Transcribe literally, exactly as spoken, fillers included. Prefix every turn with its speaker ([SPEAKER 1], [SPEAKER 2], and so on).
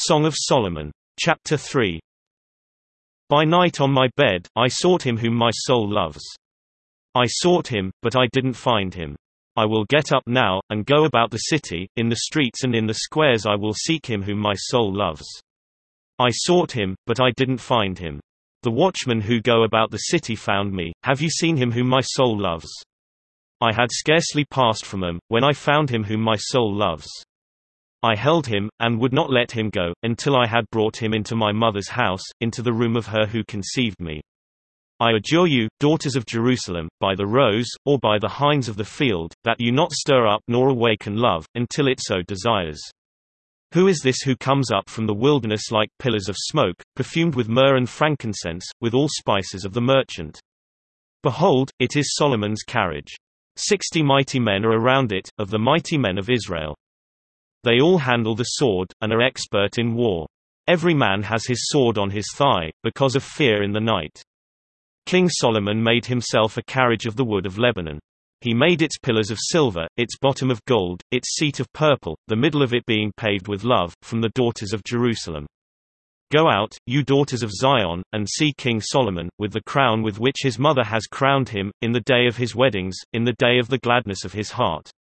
[SPEAKER 1] Song of Solomon. Chapter three. By night on my bed, I sought him whom my soul loves. I sought him, but I didn't find him. I will get up now, and go about the city, in the streets and in the squares I will seek him whom my soul loves. I sought him, but I didn't find him. The watchmen who go about the city found me. Have you seen him whom my soul loves? I had scarcely passed from them, when I found him whom my soul loves. I held him, and would not let him go, until I had brought him into my mother's house, into the room of her who conceived me. I adjure you, daughters of Jerusalem, by the rose, or by the hinds of the field, that you not stir up nor awaken love, until it so desires. Who is this who comes up from the wilderness like pillars of smoke, perfumed with myrrh and frankincense, with all spices of the merchant? Behold, it is Solomon's carriage. Sixty mighty men are around it, of the mighty men of Israel. They all handle the sword, and are expert in war. Every man has his sword on his thigh, because of fear in the night. King Solomon made himself a carriage of the wood of Lebanon. He made its pillars of silver, its bottom of gold, its seat of purple, the middle of it being paved with love, from the daughters of Jerusalem. Go out, you daughters of Zion, and see King Solomon, with the crown with which his mother has crowned him, in the day of his weddings, in the day of the gladness of his heart.